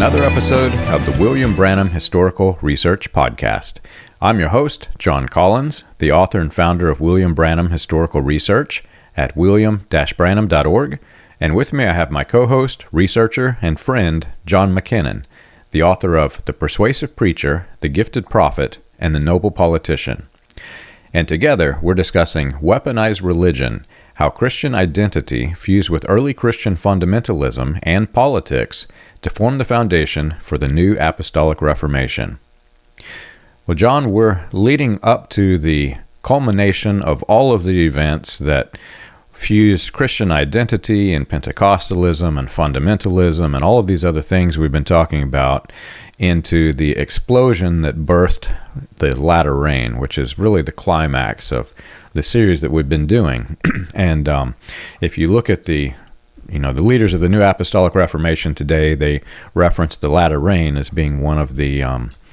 another episode of the William Branham Historical Research Podcast. I'm your host, John Collins, the author and founder of William Branham Historical Research at william-branham.org, and with me I have my co-host, researcher, and friend, John McKinnon, the author of The Persuasive Preacher, The Gifted Prophet, and The Noble Politician. And together, we're discussing weaponized religion, how Christian identity fused with early Christian fundamentalism and politics to form the foundation for the new apostolic reformation. Well, John, we're leading up to the culmination of all of the events that fused Christian identity and Pentecostalism and fundamentalism and all of these other things we've been talking about into the explosion that birthed the latter rain, which is really the climax of the series that we've been doing. And if you look at the leaders of the New Apostolic Reformation today, they reference the latter rain as being one of the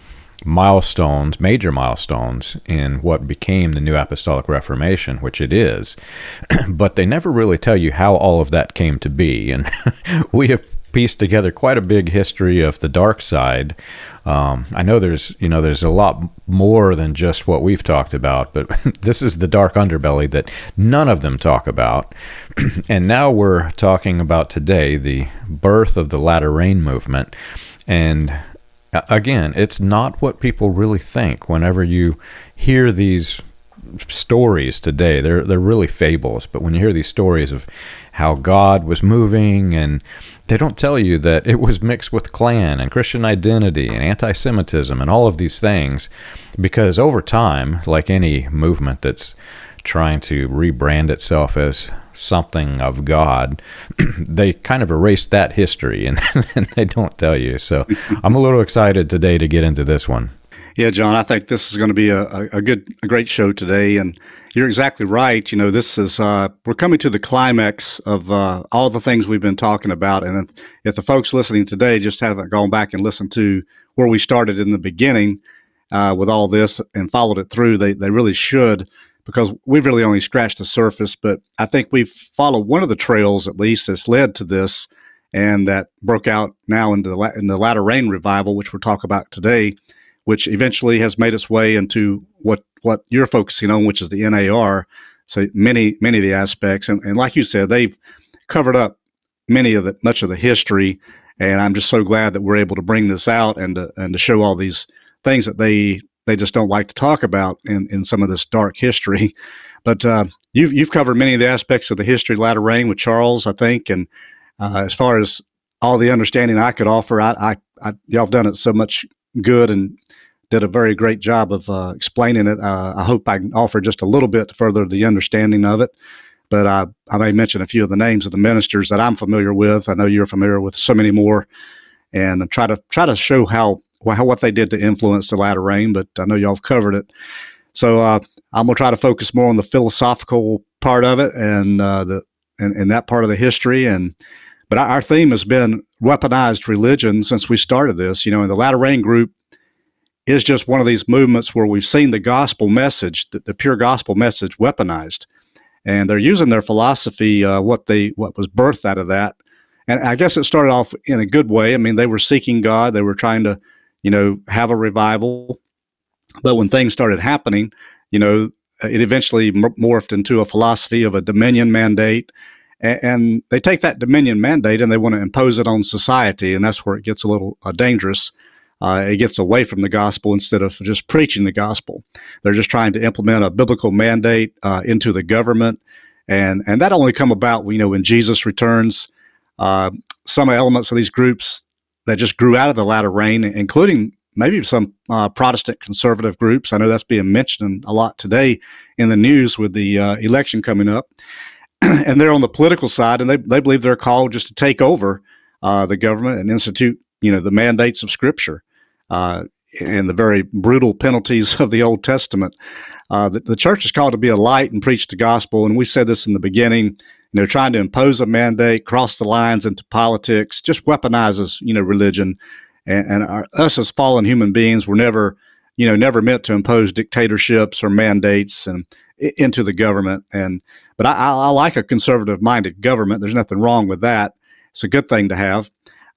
major milestones in what became the New Apostolic Reformation, which it is. But they never really tell you how all of that came to be. And we have pieced together quite a big history of the dark side. I know there's a lot more than just what we've talked about, but this is the dark underbelly that none of them talk about. And now we're talking about today the birth of the latter rain movement. And again, it's not what people really think. Whenever you hear these stories today, they're really fables, but when you hear these stories of how God was moving, and they don't tell you that it was mixed with Klan and Christian identity and anti-Semitism and all of these things, because over time, like any movement that's trying to rebrand itself as something of God, they kind of erase that history and they don't tell you. So I'm a little excited today to get into this one. Yeah, John, I think this is going to be a great show today, and you're exactly right. This is we're coming to the climax of all the things we've been talking about, and if the folks listening today just haven't gone back and listened to where we started in the beginning with all this and followed it through, they really should, because we've really only scratched the surface. But I think we've followed one of the trails, at least, that's led to this, and that broke out now in the latter rain revival, which we'll talk about today, which eventually has made its way into what you're focusing on, which is the NAR. So many of the aspects, and like you said, they've covered up much of the history, and I'm just so glad that we're able to bring this out and to show all these things that they just don't like to talk about in some of this dark history. But you've covered many of the aspects of the history of latter rain with Charles, I think, and as far as all the understanding I could offer, y'all have done it so much good and did a very great job of explaining it. I hope I can offer just a little bit to further the understanding of it. But I may mention a few of the names of the ministers that I'm familiar with. I know you're familiar with so many more, and try to show how what they did to influence the latter rain. But I know y'all have covered it. So I'm gonna try to focus more on the philosophical part of it and that part of the history. But our theme has been weaponized religion since we started this. And the latter rain group is just one of these movements where we've seen the gospel message, the pure gospel message, weaponized, and they're using their philosophy, what was birthed out of that. And I guess it started off in a good way. I mean, they were seeking God, they were trying to, have a revival. But when things started happening, it eventually morphed into a philosophy of a dominion mandate, and they take that dominion mandate and they want to impose it on society, and that's where it gets a little dangerous. It gets away from the gospel instead of just preaching the gospel. They're just trying to implement a biblical mandate into the government, and that only come about, when Jesus returns. Some elements of these groups that just grew out of the latter rain, including maybe some Protestant conservative groups. I know that's being mentioned a lot today in the news with the election coming up, and they're on the political side, and they believe they're called just to take over the government and institute, the mandates of Scripture. And the very brutal penalties of the Old Testament. The church is called to be a light and preach the gospel, and we said this in the beginning. Trying to impose a mandate, cross the lines into politics, just weaponizes, religion. And us as fallen human beings were never meant to impose dictatorships or mandates and into the government. But I like a conservative-minded government. There's nothing wrong with that. It's a good thing to have.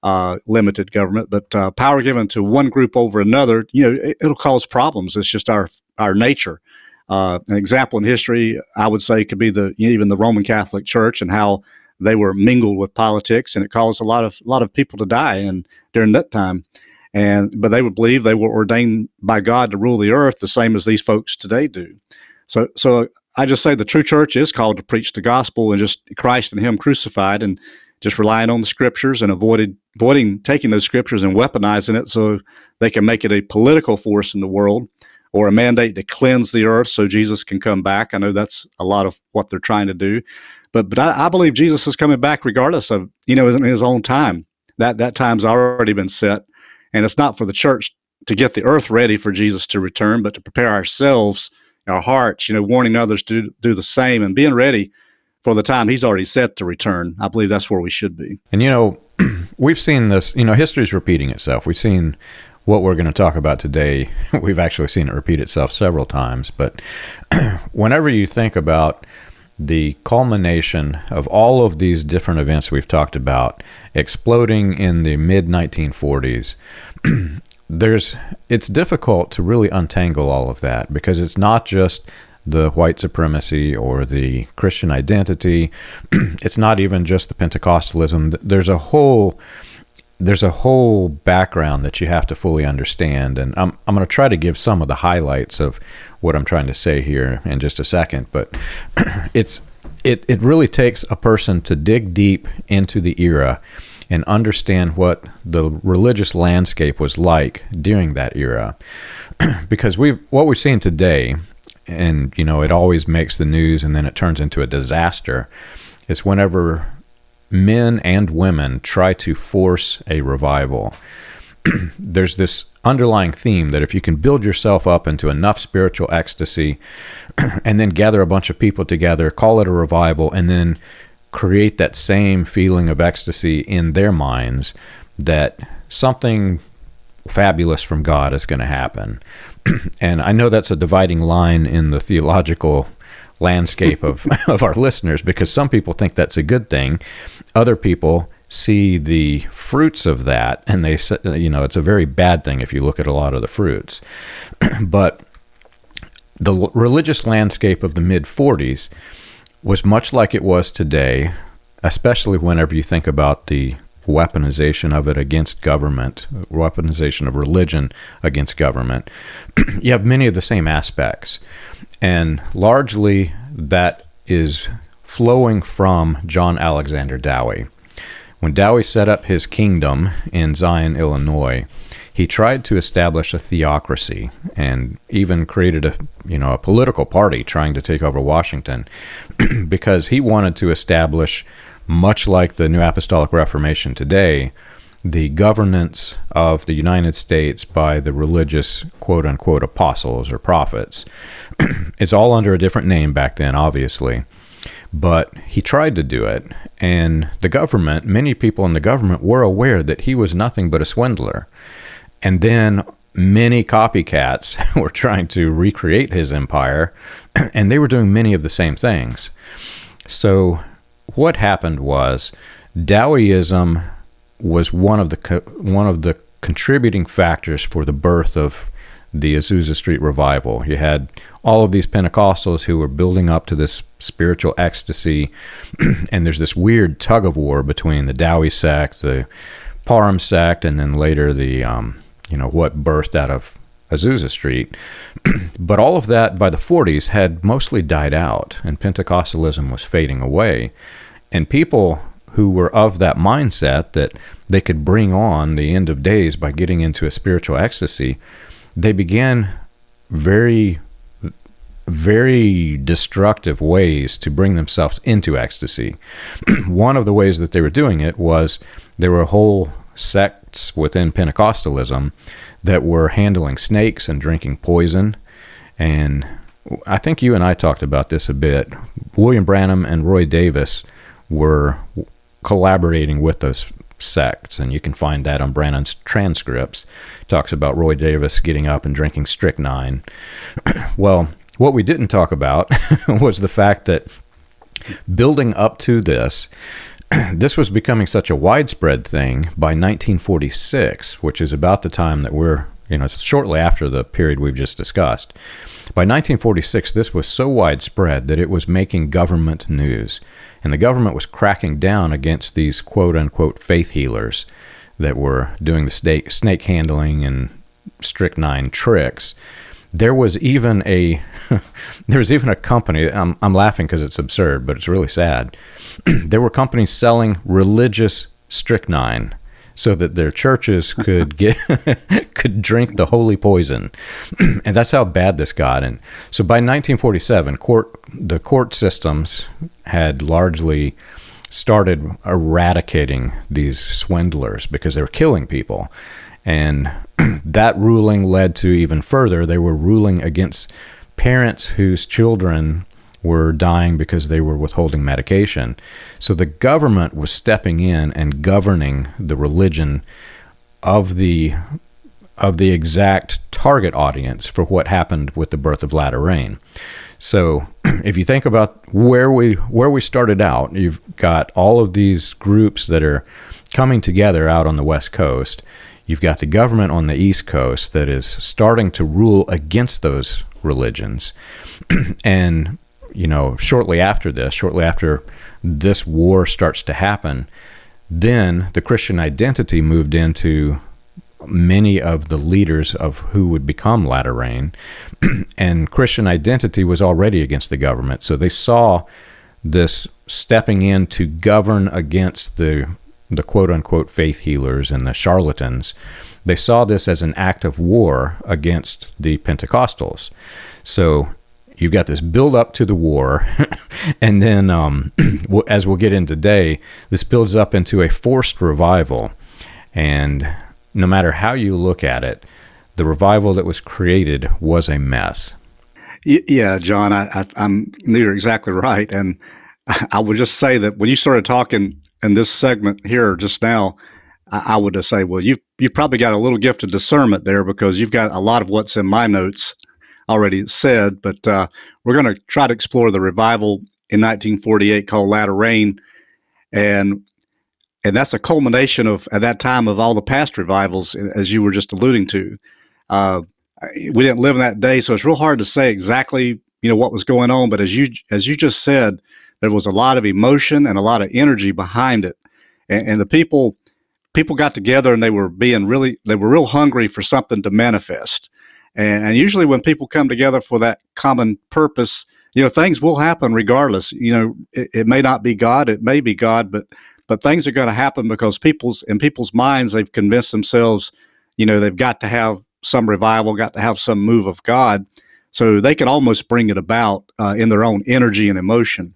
limited government, but power given to one group over another, it'll cause problems. It's just our nature. An example in history, I would say, could be even the Roman Catholic Church and how they were mingled with politics, and it caused a lot of people to die during that time. But they would believe they were ordained by God to rule the earth the same as these folks today do. So I just say the true church is called to preach the gospel and just Christ and Him crucified, and just relying on the scriptures and avoiding taking those scriptures and weaponizing it so they can make it a political force in the world or a mandate to cleanse the earth so Jesus can come back. I know that's a lot of what they're trying to do. But I believe Jesus is coming back regardless of, in His own time. That time's already been set. And it's not for the church to get the earth ready for Jesus to return, but to prepare ourselves, our hearts, warning others to do the same and being ready for the time He's already set to return. I believe that's where we should be. And, we've seen this, history's repeating itself. We've seen what we're going to talk about today. We've actually seen it repeat itself several times. But whenever you think about the culmination of all of these different events we've talked about exploding in the mid-1940s, it's difficult to really untangle all of that, because it's not just the white supremacy or the Christian identity. It's not even just the Pentecostalism. There's a whole background that you have to fully understand, and I'm going to try to give some of the highlights of what I'm trying to say here in just a second. But it really takes a person to dig deep into the era and understand what the religious landscape was like during that era, because what we've seen today, and it always makes the news and then it turns into a disaster, is whenever men and women try to force a revival. There's this underlying theme that if you can build yourself up into enough spiritual ecstasy and then gather a bunch of people together, call it a revival, and then create that same feeling of ecstasy in their minds, that something fabulous from God is going to happen. And I know that's a dividing line in the theological landscape of our listeners, because some people think that's a good thing. Other people see the fruits of that, and they say, it's a very bad thing if you look at a lot of the fruits. But the religious landscape of the mid-40s was much like it was today, especially whenever you think about the weaponization of it against government, weaponization of religion against government. You have many of the same aspects, and largely that is flowing from John Alexander Dowie. When Dowie set up his kingdom in Zion, Illinois, he tried to establish a theocracy and even created a political party trying to take over Washington because he wanted to establish, much like the New Apostolic Reformation today, the governance of the United States by the religious quote-unquote apostles or prophets. It's all under a different name back then, obviously. But he tried to do it, and the government, many people in the government were aware that he was nothing but a swindler. And then many copycats were trying to recreate his empire, and they were doing many of the same things. So what happened was Dowieism was one of the contributing factors for the birth of the Azusa Street revival. You had all of these Pentecostals who were building up to this spiritual ecstasy, and there's this weird tug of war between the Dowie sect, the Parham sect, and then later the what birthed out of Azusa Street. But all of that by the 40s had mostly died out, and Pentecostalism was fading away. And people who were of that mindset that they could bring on the end of days by getting into a spiritual ecstasy, they began very, very destructive ways to bring themselves into ecstasy. One of the ways that they were doing it was there were whole sects within Pentecostalism that were handling snakes and drinking poison. And I think you and I talked about this a bit. William Branham and Roy Davis were collaborating with those sects, and you can find that on Branham's transcripts. It talks about Roy Davis getting up and drinking strychnine. Well, what we didn't talk about was the fact that building up to this, this was becoming such a widespread thing by 1946, which is about the time that it's shortly after the period we've just discussed. By 1946, this was so widespread that it was making government news, and the government was cracking down against these quote-unquote faith healers that were doing the snake handling and strychnine tricks. There was even a company. I'm laughing because it's absurd, but it's really sad. There were companies selling religious strychnine so that their churches could could drink the holy poison, and that's how bad this got. And so by 1947, the court systems had largely started eradicating these swindlers because they were killing people. And that ruling led to even further. They were ruling against parents whose children were dying because they were withholding medication. So the government was stepping in and governing the religion of the exact target audience for what happened with the birth of latter rain. So if you think about where we started out, you've got all of these groups that are coming together out on the West Coast. You've got the government on the East Coast that is starting to rule against those religions. And, shortly after this war starts to happen, then the Christian identity moved into many of the leaders of who would become latter rain. And Christian identity was already against the government. So they saw this stepping in to govern against the quote-unquote faith healers and the charlatans. They saw this as an act of war against the Pentecostals. So you've got this build up to the war, and then as we'll get into today, this builds up into a forced revival. And no matter how you look at it, the revival that was created was a mess. Yeah, John, you're exactly right. And I would just say that when you started talking in this segment here just now, I would just say, well, you've probably got a little gift of discernment there, because you've got a lot of what's in my notes already said. But we're going to try to explore the revival in 1948 called Latter Rain, and that's a culmination of, at that time, of all the past revivals, as you were just alluding to. We didn't live in that day, so it's real hard to say exactly what was going on. But as you just said, there was a lot of emotion and a lot of energy behind it, and the people got together, and they were real hungry for something to manifest. And usually when people come together for that common purpose, things will happen regardless. It may not be God, it may be God, but things are going to happen because in people's minds, they've convinced themselves, they've got to have some revival, got to have some move of God, so they can almost bring it about in their own energy and emotion.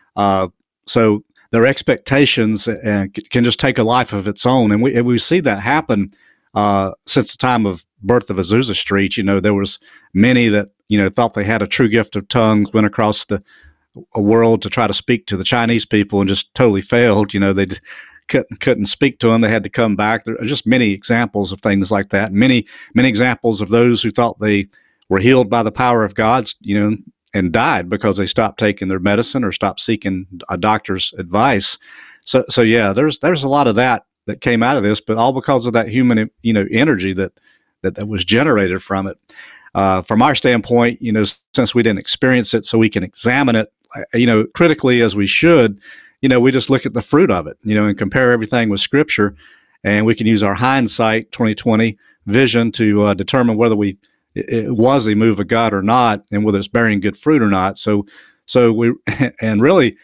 So their expectations can just take a life of its own, and we see that happen since the time of birth of Azusa Street. There was many that thought they had a true gift of tongues, went across a world to try to speak to the Chinese people, and just totally failed. They couldn't speak to them. They had to come back. There are just many examples of things like that. Many examples of those who thought they were healed by the power of God, and died because they stopped taking their medicine or stopped seeking a doctor's advice. So yeah, there's a lot of that came out of this, but all because of that human energy that was generated from it. From our standpoint, since we didn't experience it, so we can examine it, critically as we should, we just look at the fruit of it, and compare everything with Scripture, and we can use our hindsight 2020 vision to determine whether it was a move of God or not, and whether it's bearing good fruit or not. So we, and really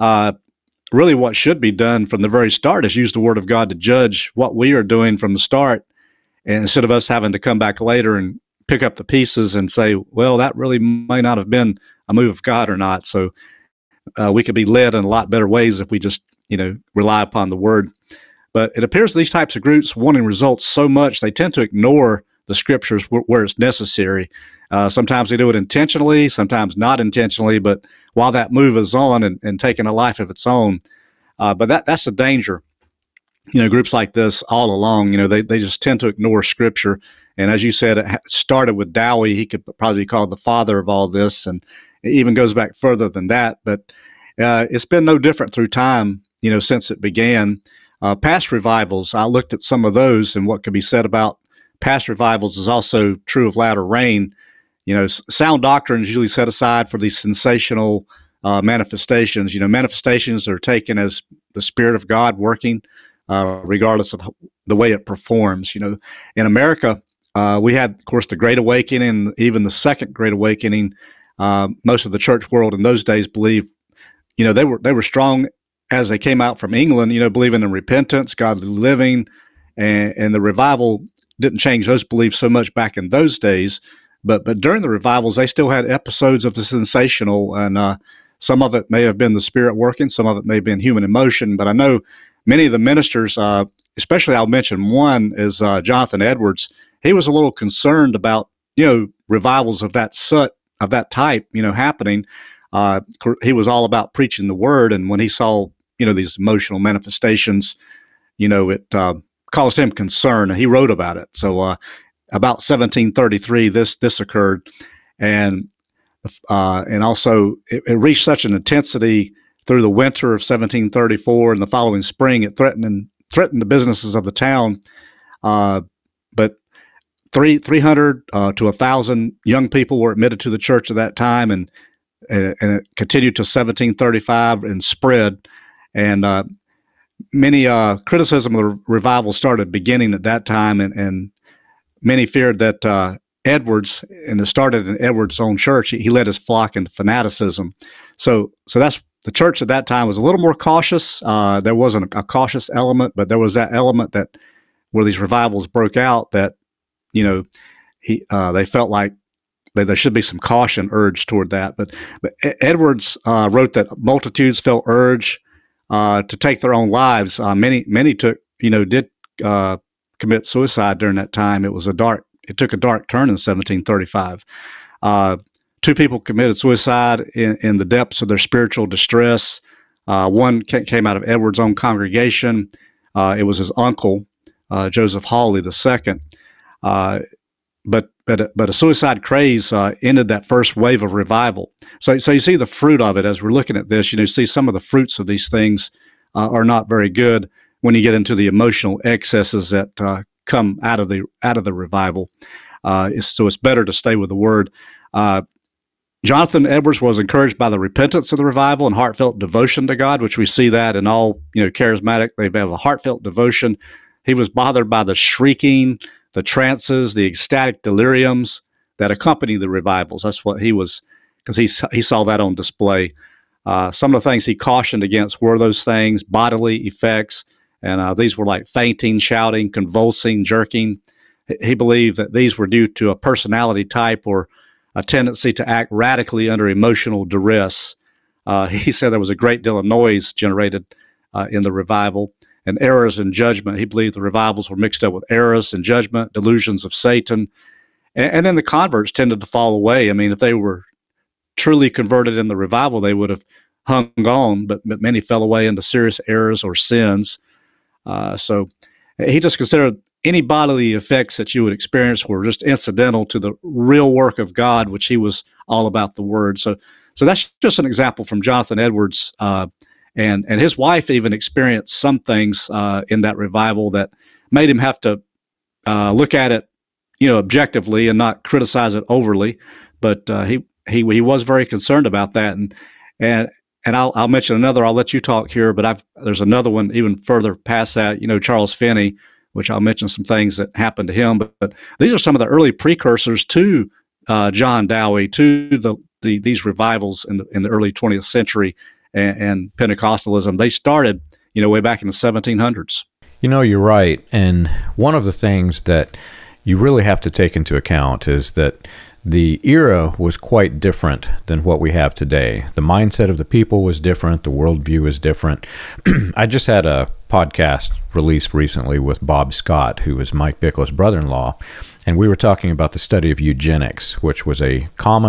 what should be done from the very start is use the Word of God to judge what we are doing from the start, and instead of us having to come back later and pick up the pieces and say, well, that really may not have been a move of God or not. So we could be led in a lot better ways if we just, rely upon the Word. But it appears these types of groups wanting results so much, they tend to ignore the Scriptures where it's necessary. Sometimes they do it intentionally, sometimes not intentionally, but while that move is on and taking a life of its own. But that's the danger. Groups like this all along, they just tend to ignore Scripture. And as you said, it started with Dowie. He could probably be called the father of all this, and it even goes back further than that. But it's been no different through time. since it began. Past revivals, I looked at some of those, and what could be said about past revivals is also true of latter rain. Sound doctrine is usually set aside for these sensational manifestations. Manifestations are taken as the Spirit of God working, regardless of the way it performs. In America, we had, of course, the Great Awakening, even the Second Great Awakening. Most of the church world in those days believed, they were strong as they came out from England, believing in repentance, godly living, and the revival didn't change those beliefs so much back in those days. But during the revivals, they still had episodes of the sensational, and some of it may have been the Spirit working, some of it may have been human emotion. But I know many of the ministers, especially I'll mention one is Jonathan Edwards. He was a little concerned about revivals of that type happening. He was all about preaching the word, and when he saw these emotional manifestations, it caused him concern, and he wrote about it. So about 1733, this occurred, and also it reached such an intensity through the winter of 1734 and the following spring. It threatened the businesses of the town, but 300 to 1,000 young people were admitted to the church at that time, and it continued to 1735 and spread. And many criticism of the revival started beginning at that time, and many feared that Edwards, and it started in Edwards' own church, he led his flock into fanaticism. So that's the church at that time was a little more cautious. There wasn't a cautious element, but there was that element that where these revivals broke out that they felt like there should be some caution urged toward that. But Edwards wrote that multitudes felt urged to take their own lives. Many did commit suicide during that time. It took a dark turn in 1735. 2 people committed suicide in the depths of their spiritual distress. One came out of Edwards' own congregation. It was his uncle, Joseph Hawley II. But a suicide craze ended that first wave of revival. So you see the fruit of it as we're looking at this. You see some of the fruits of these things are not very good when you get into the emotional excesses that come out of the revival. So it's better to stay with the Word. Jonathan Edwards was encouraged by the repentance of the revival and heartfelt devotion to God, which we see that in all charismatic. They have a heartfelt devotion. He was bothered by the shrieking, the trances, the ecstatic deliriums that accompany the revivals. That's what he was, because he saw that on display. Some of the things he cautioned against were those things, bodily effects, and these were like fainting, shouting, convulsing, jerking. He believed that these were due to a personality type or a tendency to act radically under emotional duress. He said there was a great deal of noise generated in the revival, and errors in judgment. He believed the revivals were mixed up with errors in judgment, delusions of Satan. And then the converts tended to fall away. I mean, if they were truly converted in the revival, they would have hung on, but many fell away into serious errors or sins. So he just considered any bodily effects that you would experience were just incidental to the real work of God, which he was all about the Word. So that's just an example from Jonathan Edwards. And his wife even experienced some things in that revival that made him have to look at it, objectively and not criticize it overly. But he was very concerned about that. And I'll mention another. I'll let you talk here, but there's another one even further past that. Charles Finney, which I'll mention some things that happened to him. But these are some of the early precursors to John Dowie, to these revivals in the early 20th century. And Pentecostalism, they started, way back in the 1700s. You're right. And one of the things that you really have to take into account is that the era was quite different than what we have today. The mindset of the people was different. The worldview is different. I just had a podcast released recently with Bob Scott, who is Mike Bickle's brother-in-law, and we were talking about the study of eugenics, which was a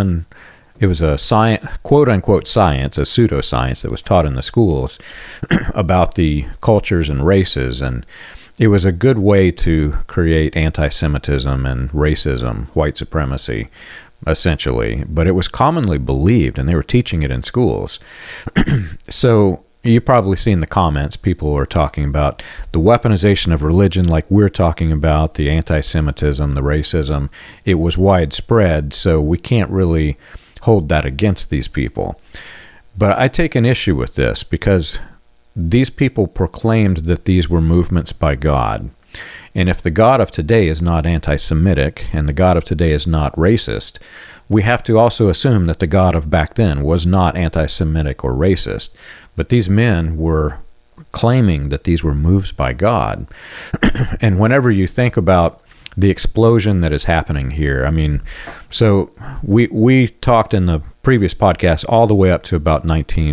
science, quote-unquote science, a pseudoscience that was taught in the schools about the cultures and races, and it was a good way to create anti-Semitism and racism, white supremacy, essentially, but it was commonly believed, and they were teaching it in schools. So you've probably seen the comments. People are talking about the weaponization of religion, like we're talking about, the anti-Semitism, the racism. It was widespread, so we can't really hold that against these people. But I take an issue with this because these people proclaimed that these were movements by God. And if the God of today is not anti-Semitic and the God of today is not racist, we have to also assume that the God of back then was not anti-Semitic or racist. But these men were claiming that these were moves by God. And whenever you think about the explosion that is happening here, I mean, so we talked in the previous podcast all the way up to about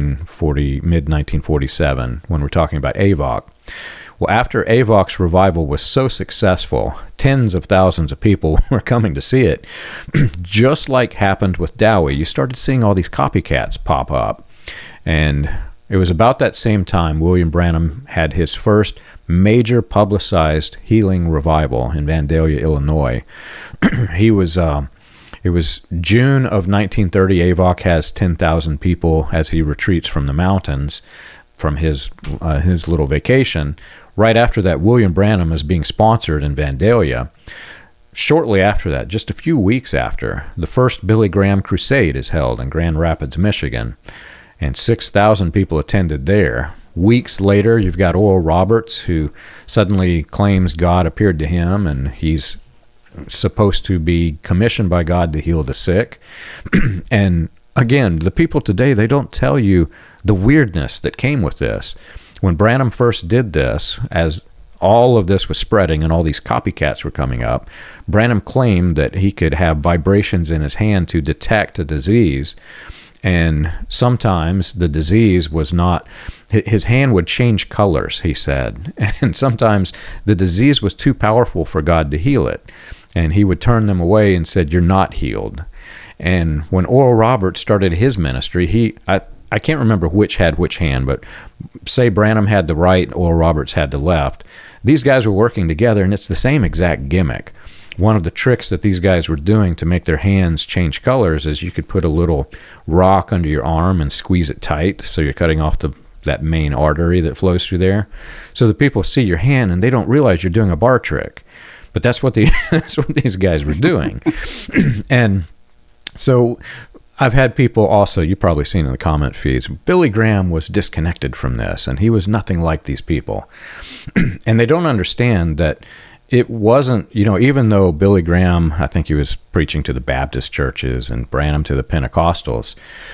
mid-1947, when we're talking about AVOC. Well, after AVOC's revival was so successful, tens of thousands of people were coming to see it. Just like happened with Dowie, you started seeing all these copycats pop up. And it was about that same time William Branham had his first major publicized healing revival in Vandalia, Illinois. It was June of 1930. AVOC has 10,000 people as he retreats from the mountains from his little vacation. Right after that, William Branham is being sponsored in Vandalia. Shortly after that, just a few weeks after, the first Billy Graham Crusade is held in Grand Rapids, Michigan, and 6,000 people attended there. Weeks later, you've got Oral Roberts, who suddenly claims God appeared to him, and he's supposed to be commissioned by God to heal the sick. And again, the people today, they don't tell you the weirdness that came with this. When Branham first did this, as all of this was spreading and all these copycats were coming up, Branham claimed that he could have vibrations in his hand to detect a disease. And sometimes the disease was not, his hand would change colors, he said. And sometimes the disease was too powerful for God to heal it. And he would turn them away and said, "You're not healed." And when Oral Roberts started his ministry, I can't remember which had which hand, but say Branham had the right, Oral Roberts had the left. These guys were working together, and it's the same exact gimmick. One of the tricks that these guys were doing to make their hands change colors is you could put a little rock under your arm and squeeze it tight, so you're cutting off that main artery that flows through there. So the people see your hand, and they don't realize you're doing a bar trick. But that's what these guys were doing. And so I've had people also, you've probably seen in the comment feeds, Billy Graham was disconnected from this, and he was nothing like these people. And they don't understand that it wasn't, even though Billy Graham, I think he was preaching to the Baptist churches and Branham to the Pentecostals,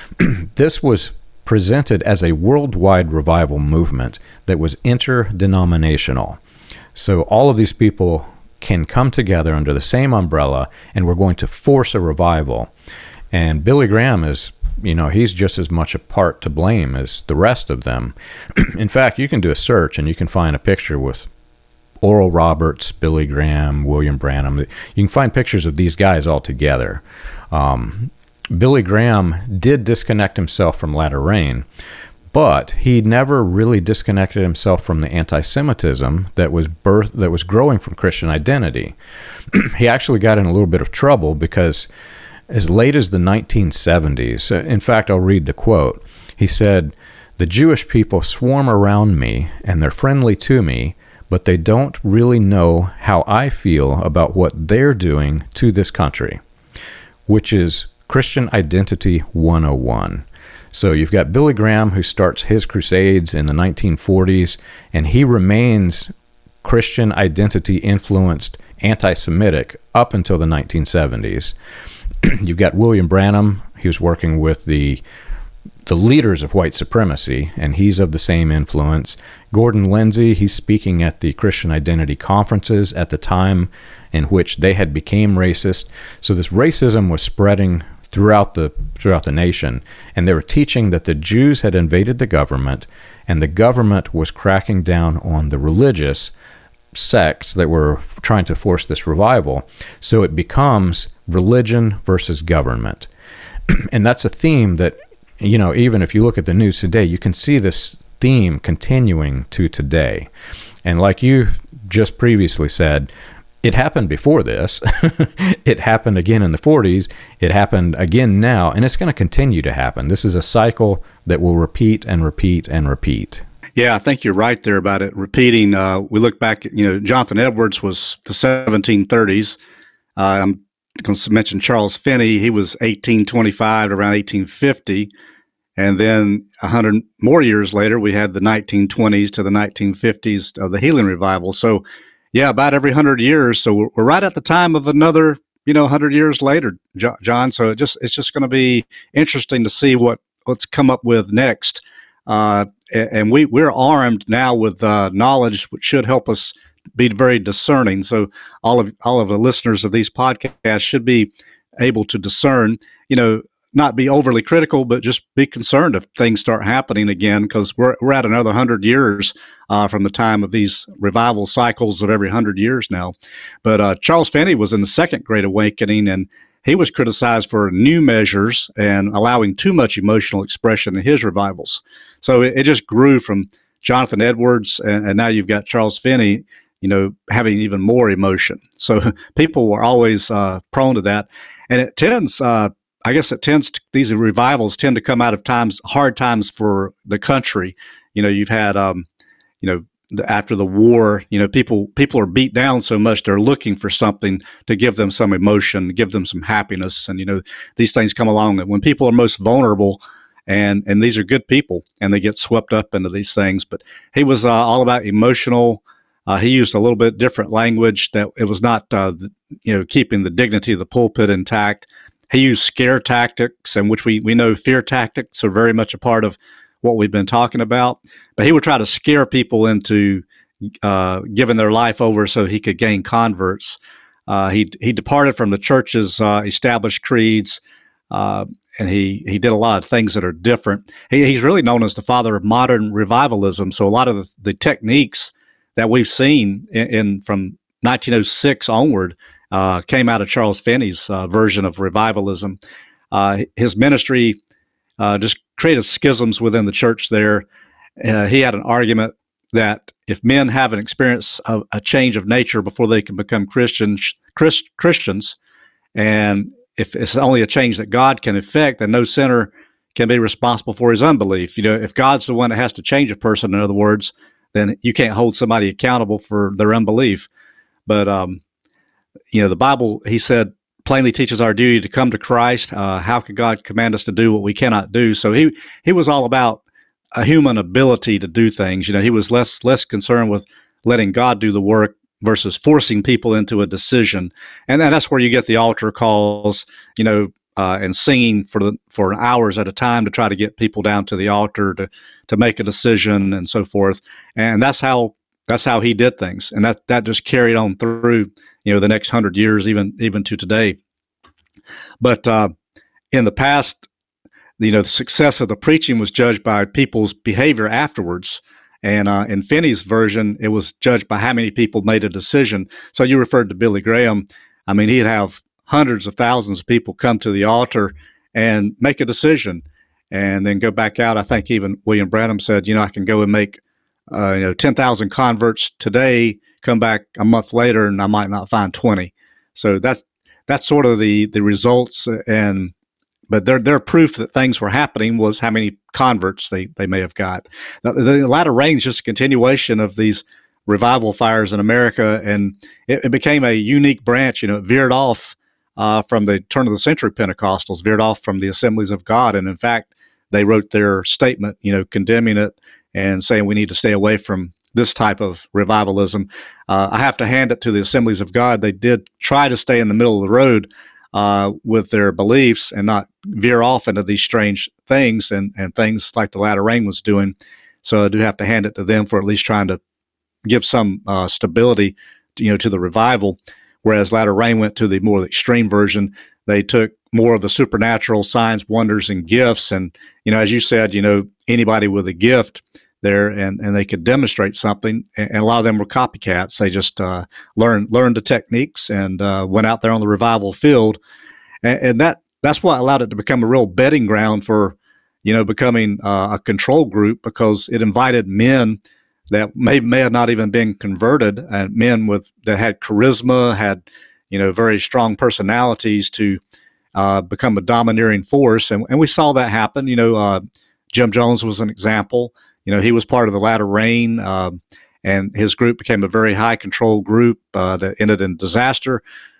this was presented as a worldwide revival movement that was interdenominational. So all of these people can come together under the same umbrella, and we're going to force a revival. And Billy Graham is, he's just as much a part to blame as the rest of them. In fact, you can do a search and you can find a picture with Oral Roberts, Billy Graham, William Branham. You can find pictures of these guys all together. Billy Graham did disconnect himself from Latter Rain, but he never really disconnected himself from the anti-Semitism that was growing from Christian identity. He actually got in a little bit of trouble because as late as the 1970s, in fact, I'll read the quote. He said, "The Jewish people swarm around me and they're friendly to me, but they don't really know how I feel about what they're doing to this country," which is Christian Identity 101. So you've got Billy Graham, who starts his crusades in the 1940s, and he remains Christian identity influenced anti-Semitic up until the 1970s. You've got William Branham, he was working with the leaders of white supremacy, and he's of the same influence. Gordon Lindsay, he's speaking at the Christian Identity conferences at the time in which they had become racist. So this racism was spreading throughout the nation, and they were teaching that the Jews had invaded the government, and the government was cracking down on the religious sects that were trying to force this revival. So it becomes religion versus government. And that's a theme that, even if you look at the news today, you can see this theme continuing to today. And like you just previously said, it happened before this. It happened again in the 40s. It happened again now, and it's going to continue to happen. This is a cycle that will repeat and repeat and repeat. Yeah, I think you're right there about it repeating. We look back, Jonathan Edwards was the 1730s. I'm going to mention Charles Finney. He was 1825 to around 1850. And then 100 more years later, we had the 1920s to the 1950s of the healing revival. So, yeah, about every 100 years. So we're right at the time of another, 100 years later, John. So it's just going to be interesting to see what's come up with next. And we're armed now with knowledge which should help us be very discerning. So all of the listeners of these podcasts should be able to discern, not be overly critical, but just be concerned if things start happening again, because we're at another 100 years from the time of these revival cycles of every 100 years now. But Charles Finney was in the Second Great Awakening, and he was criticized for new measures and allowing too much emotional expression in his revivals. So it just grew from Jonathan Edwards, and now you've got Charles Finney, having even more emotion. So people were always prone to that. And it tends, these revivals tend to come out of hard times for the country. You've had, after the war, people are beat down so much, they're looking for something to give them some emotion, give them some happiness. And, these things come along when people are most vulnerable, and these are good people, and they get swept up into these things. But he was all about emotional. He used a little bit different language, that it was not, keeping the dignity of the pulpit intact. He used scare tactics, and which we know fear tactics are very much a part of what we've been talking about. But he would try to scare people into giving their life over so he could gain converts. He departed from the church's established creeds, and he did a lot of things that are different. He's really known as the father of modern revivalism. So a lot of the techniques that we've seen in from 1906 onward came out of Charles Finney's version of revivalism. His ministry just created schisms within the church there. He had an argument that if men haven't experienced a change of nature before they can become Christians, and if it's only a change that God can effect, then no sinner can be responsible for his unbelief. If God's the one that has to change a person, in other words, then you can't hold somebody accountable for their unbelief. But, the Bible, he said, plainly teaches our duty to come to Christ. How could God command us to do what we cannot do? So he was all about a human ability to do things. He was less concerned with letting God do the work versus forcing people into a decision. And that's where you get the altar calls, and singing for hours at a time to try to get people down to the altar to make a decision and so forth. And that's how he did things. And that just carried on through, the next 100 years, even to today. But in the past, the success of the preaching was judged by people's behavior afterwards. And in Finney's version, it was judged by how many people made a decision. So you referred to Billy Graham. I mean, he'd have hundreds of thousands of people come to the altar and make a decision and then go back out. I think even William Branham said, I can go and make 10,000 converts today, come back a month later, and I might not find 20. So that's sort of the results. But their proof that things were happening was how many converts they may have got. The latter rain is just a continuation of these revival fires in America, and it became a unique branch. It veered off from the turn of the century Pentecostals, veered off from the Assemblies of God. And in fact, they wrote their statement, condemning it and saying we need to stay away from this type of revivalism. I have to hand it to the Assemblies of God. They did try to stay in the middle of the road with their beliefs and not veer off into these strange things and things like the latter rain was doing. So I do have to hand it to them for at least trying to give some stability, to the revival. Whereas latter rain went to the more extreme version. They took more of the supernatural signs, wonders, and gifts. And, as you said, anybody with a gift there and they could demonstrate something. And a lot of them were copycats. They just learned the techniques and went out there on the revival field. And that's what allowed it to become a real bedding ground for, becoming a control group, because it invited men that may have not even been converted, and men that had charisma, had very strong personalities to become a domineering force, and we saw that happen. Jim Jones was an example. He was part of the Latter Rain, and his group became a very high control group that ended in disaster.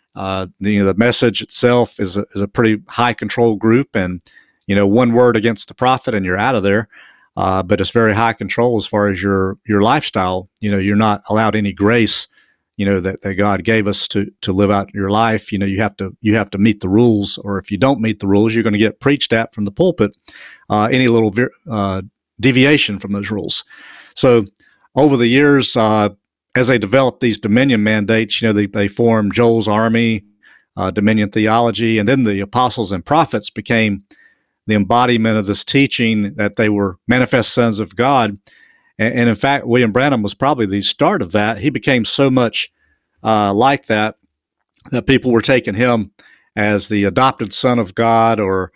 The message itself is a pretty high control group, and one word against the prophet and you're out of there. But it's very high control as far as your lifestyle. You're not allowed any grace, that God gave us to live out your life. You have to meet the rules, or if you don't meet the rules, you're going to get preached at from the pulpit. Any little deviation from those rules. So over the years, as they developed these Dominion mandates, they formed Joel's Army, Dominion Theology, and then the apostles and prophets became the embodiment of this teaching that they were manifest sons of God. And in fact, William Branham was probably the start of that. He became so much like that people were taking him as the adopted son of God, or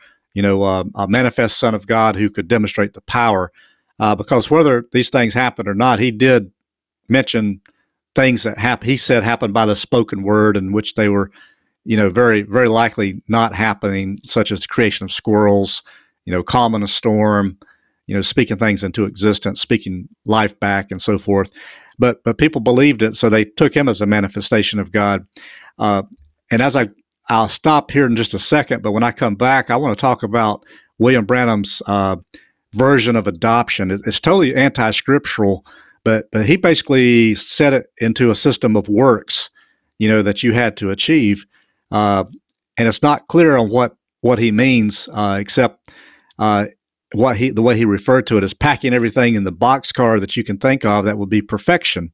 a manifest son of God who could demonstrate the power. Because whether these things happened or not, he did mention things that he said happened by the spoken word, in which they were, very, very likely not happening, such as the creation of squirrels, calming a storm, speaking things into existence, speaking life back, and so forth. But people believed it, so they took him as a manifestation of God. And as I'll stop here in just a second, but when I come back, I want to talk about William Branham's version of adoption. It's totally anti-scriptural, but he basically set it into a system of works, that you had to achieve. And it's not clear on what he means, except the way he referred to it is packing everything in the boxcar that you can think of that would be perfection.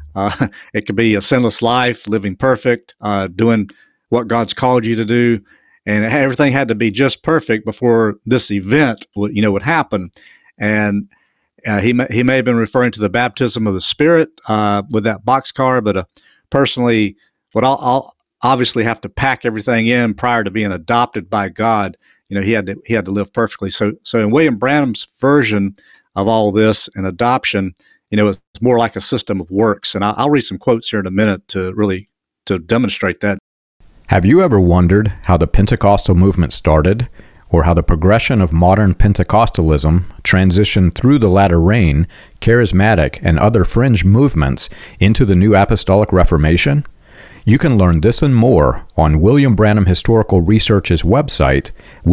It could be a sinless life, living perfect, doing what God's called you to do, and everything had to be just perfect before this event would happen. And he may have been referring to the baptism of the Spirit with that boxcar, but personally, I'll obviously have to pack everything in prior to being adopted by God. He had to live perfectly. So in William Branham's version of all this and adoption, it's more like a system of works. And I'll read some quotes here in a minute to demonstrate that. Have you ever wondered how the Pentecostal movement started, or how the progression of modern Pentecostalism transitioned through the Latter Rain, Charismatic, and other fringe movements into the New Apostolic Reformation? You can learn this and more on William Branham Historical Research's website,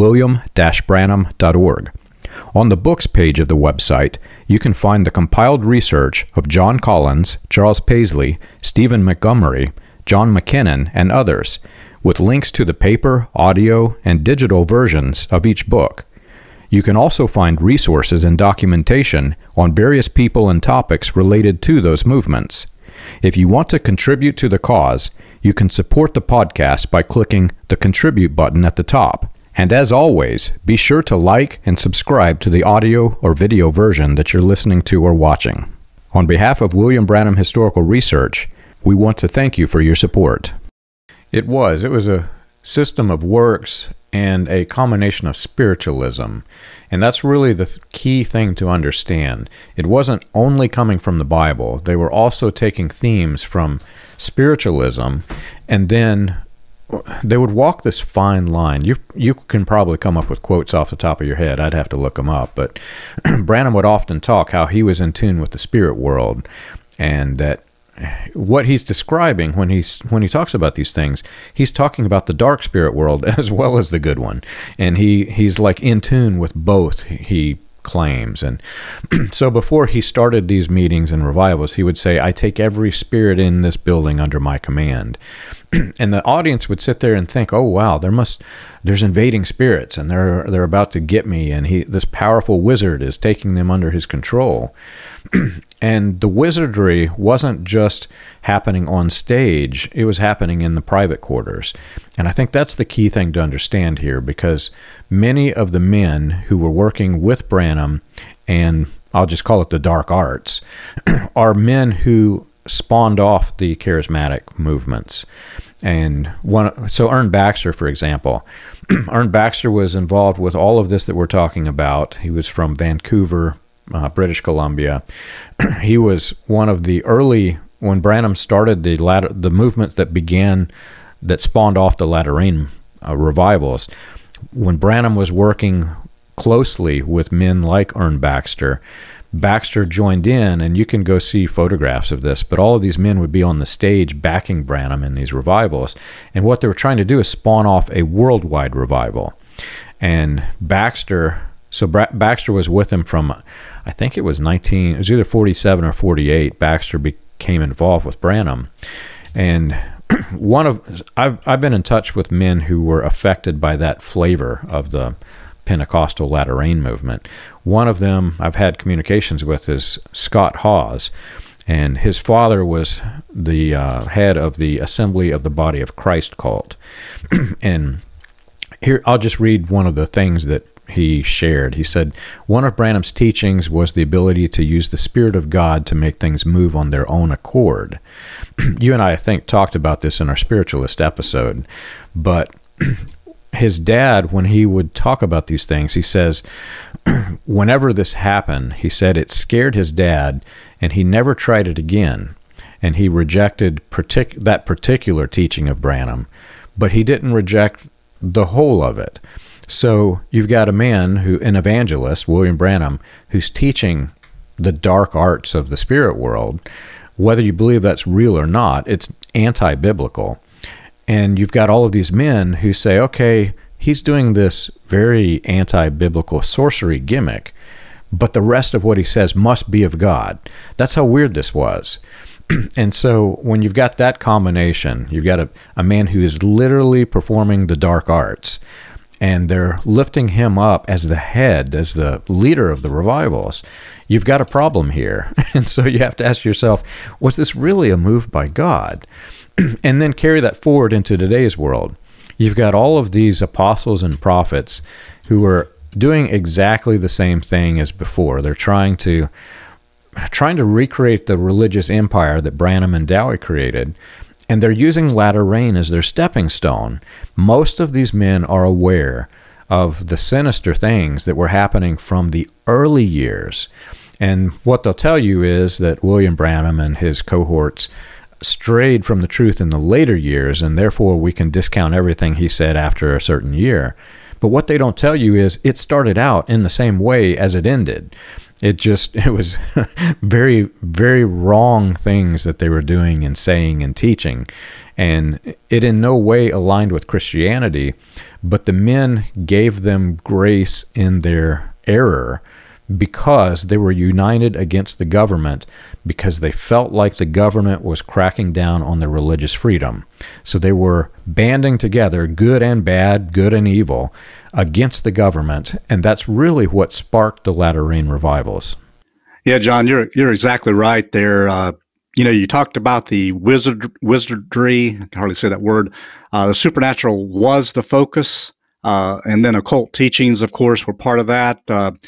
william-branham.org. On the books page of the website, you can find the compiled research of John Collins, Charles Paisley, Stephen Montgomery, John McKinnon, and others, with links to the paper, audio, and digital versions of each book. You can also find resources and documentation on various people and topics related to those movements. If you want to contribute to the cause, you can support the podcast by clicking the Contribute button at the top. And as always, be sure to like and subscribe to the audio or video version that you're listening to or watching. On behalf of William Branham Historical Research, we want to thank you for your support. It was a system of works and a combination of spiritualism. And that's really the key thing to understand. It wasn't only coming from the Bible. They were also taking themes from spiritualism, and then they would walk this fine line. You can probably come up with quotes off the top of your head. I'd have to look them up. But Branham would often talk how he was in tune with the spirit world, and that what he's describing when he talks about these things, he's talking about the dark spirit world as well as the good one, and he's like in tune with both, he claims. And so before he started these meetings and revivals, he would say, "I take every spirit in this building under my command." And the audience would sit there and think, "Oh wow, there's invading spirits, and they're about to get me, and this powerful wizard is taking them under his control." And the wizardry wasn't just happening on stage, it was happening in the private quarters. And I think that's the key thing to understand here, because many of the men who were working with Branham, and I'll just call it the dark arts, are men who spawned off the charismatic movements. And so Ern Baxter, for example, Ern Baxter was involved with all of this that we're talking about. He was from Vancouver, British Columbia. He was one of the early, when Branham started the movement that spawned off the Latter Rain revivals. When Branham was working closely with men like Ern Baxter, Baxter joined in, and you can go see photographs of this, but all of these men would be on the stage backing Branham in these revivals. And what they were trying to do is spawn off a worldwide revival. And Baxter was with him from, I think it was either 47 or 48. Baxter became involved with Branham. And I've been in touch with men who were affected by that flavor of the Pentecostal Latter Rain movement. One of them I've had communications with is Scott Hawes, and his father was the head of the Assembly of the Body of Christ cult. And here, I'll just read one of the things that he shared. He said, one of Branham's teachings was the ability to use the Spirit of God to make things move on their own accord. You and I think, talked about this in our spiritualist episode, but his dad, when he would talk about these things, he says, whenever this happened, he said it scared his dad, and he never tried it again. And he rejected that particular teaching of Branham, but he didn't reject the whole of it. So you've got a man an evangelist, William Branham, who's teaching the dark arts of the spirit world. Whether you believe that's real or not, it's anti-biblical. And you've got all of these men who say, okay, he's doing this very anti-biblical sorcery gimmick, but the rest of what he says must be of God. That's how weird this was. And so when you've got that combination, you've got a man who is literally performing the dark arts, and they're lifting him up as the head, as the leader of the revivals, you've got a problem here. And so you have to ask yourself, was this really a move by God? And then carry that forward into today's world. You've got all of these apostles and prophets who are doing exactly the same thing as before. They're trying to recreate the religious empire that Branham and Dowie created, and they're using Latter Rain as their stepping stone. Most of these men are aware of the sinister things that were happening from the early years. And what they'll tell you is that William Branham and his cohorts strayed from the truth in the later years, and therefore we can discount everything he said after a certain year. But what they don't tell you is it started out in the same way as it ended. It was very, very wrong things that they were doing and saying and teaching. And it in no way aligned with Christianity, but the men gave them grace in their error because they were united against the government, because they felt like the government was cracking down on their religious freedom. So they were banding together, good and bad, good and evil, against the government, and that's really what sparked the Latter Rain revivals. Yeah, John, you're exactly right there. You talked about the wizardry, I can hardly say that word. The supernatural was the focus, and then occult teachings, of course, were part of that.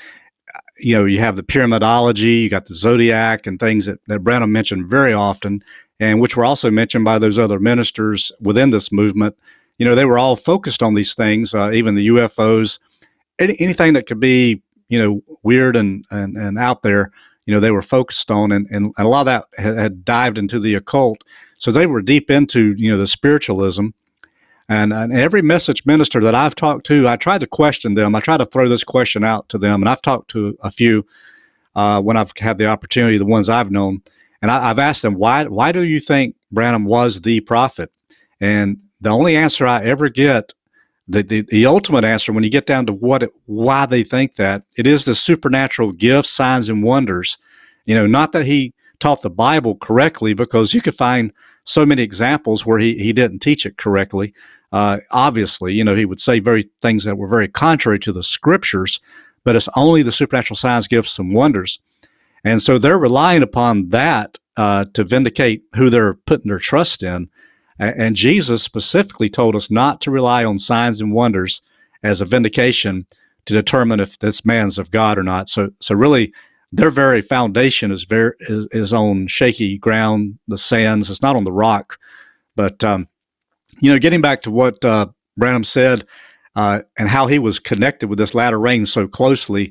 You have the pyramidology, you got the zodiac and things that Branham mentioned very often, and which were also mentioned by those other ministers within this movement. They were all focused on these things, even the UFOs, anything that could be, weird and out there, they were focused on, and a lot of that had dived into the occult. So they were deep into, the spiritualism. And every message minister that I've talked to, I tried to question them. I tried to throw this question out to them, and I've talked to a few when I've had the opportunity, the ones I've known, and I've asked them, why do you think Branham was the prophet? And the only answer I ever get, the ultimate answer, when you get down to why they think that, it is the supernatural gifts, signs, and wonders. Not that he taught the Bible correctly, because you could find so many examples where he didn't teach it correctly. Obviously, he would say things that were very contrary to the scriptures, but it's only the supernatural signs, gifts, and wonders. And so they're relying upon that to vindicate who they're putting their trust in. And Jesus specifically told us not to rely on signs and wonders as a vindication to determine if this man's of God or not. So really, their very foundation is on shaky ground, the sands. It's not on the rock. But getting back to what Branham said and how he was connected with this Latter Rain so closely,